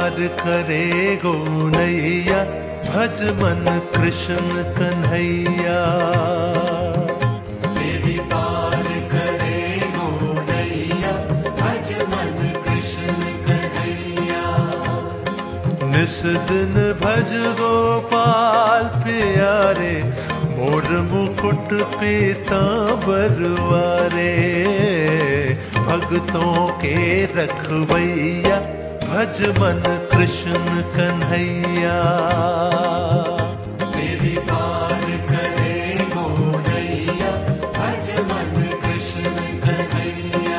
पार करे गोनैया, भज मन कृष्ण कन्हैया। बेड़ी पार करे गोनैया, भज मन कृष्ण कन्हैया। निस दिन भज गोपाल प्यारे, मोर मुकुट पीतांबर वारे। भक्तों के रखवैया, भज मन कृष्ण कन्हैया। बेड़ी पार करे गोनैया, भज मन कृष्ण कन्हैया।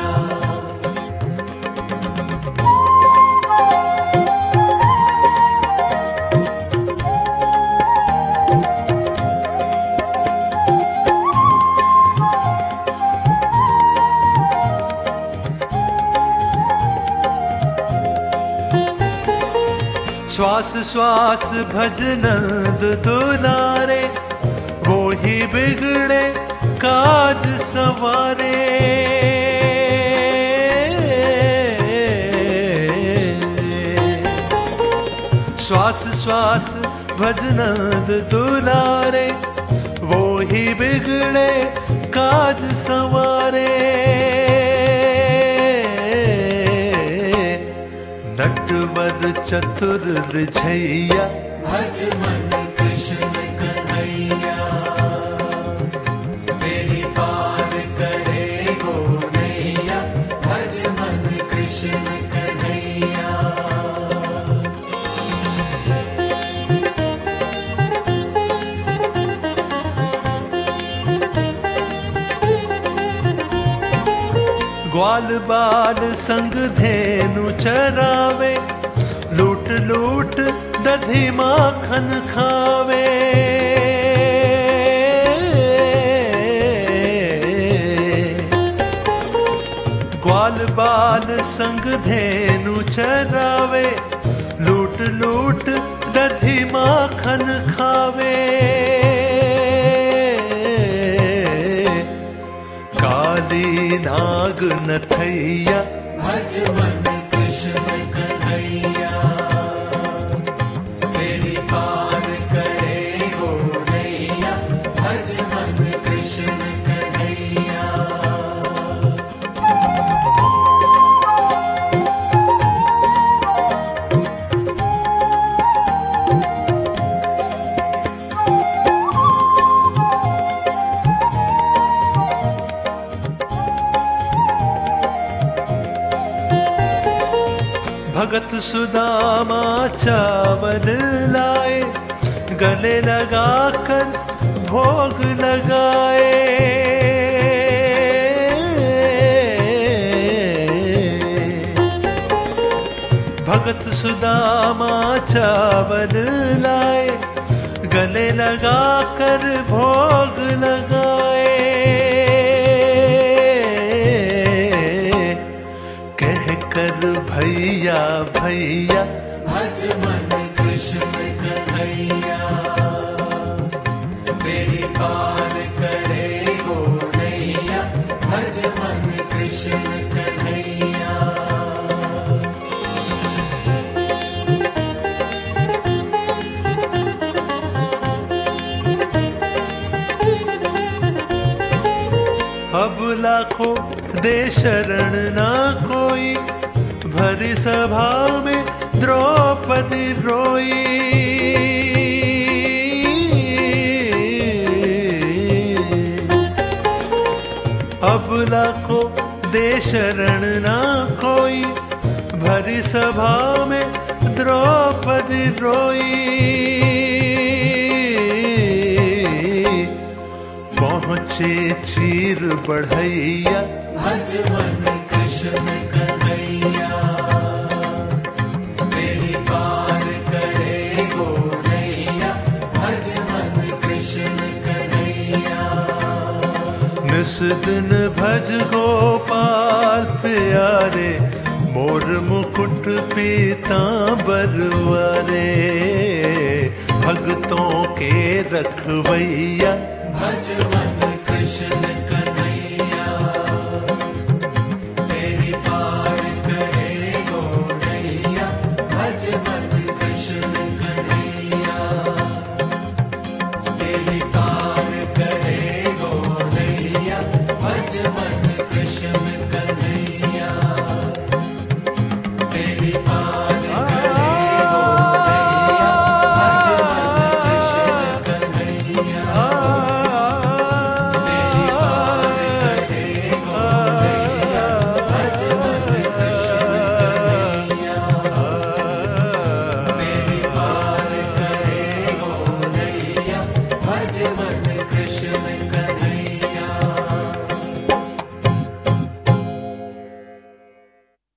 श्वास श्वास भज नंद दुलारे, वो ही बिगड़े काज सवारे। श्वास श्वास भज नंद दुलारे, वो ही बिगड़े काज सवारे। नटवर चतुर रिझैया, भज मन कृष्ण कन्हैया। बेड़ी पार करे गोनैया, भज मन कृष्ण कन्हैया। ग्वाल बाल संग धेनु चरावे, लूट लूट दधी माखन खावे। ग्वाल बाल संग धेनु चरावे, लूट लूट दधी माखन खावे। काली नाग नथैया, भज मन कृष्ण कन्हैया। बेड़ी पार करे गोनैया, भज मन कृष्ण कन्हैया। भगत सुदामा चावल लाए, गले लगाकर भोग लगाए। भगत सुदामा चावल लाए, गले लगाकर भोग लगाए। कर भैया भैया, भज मन कृष्ण कन्हैया। बेड़ी पार करे गोनैया, भज मन कृष्ण कन्हैया। अब लाखों दे शरण ना कोई, भरी सभा में द्रौपदी रोई। अब लाखों दे शरण ना कोई, भरी सभा में द्रौपदी रोई। पहुँचे चीर बढ़ैया, भज मन कृष्ण कन्हैया। बेड़ी पार करे गोनैया, भज मन कृष्ण कन्हैया। निस दिन भज गोपाल प्यारे, मोर मुकुट पीतांबर वारे। भक्तों के रखवैया, भज मन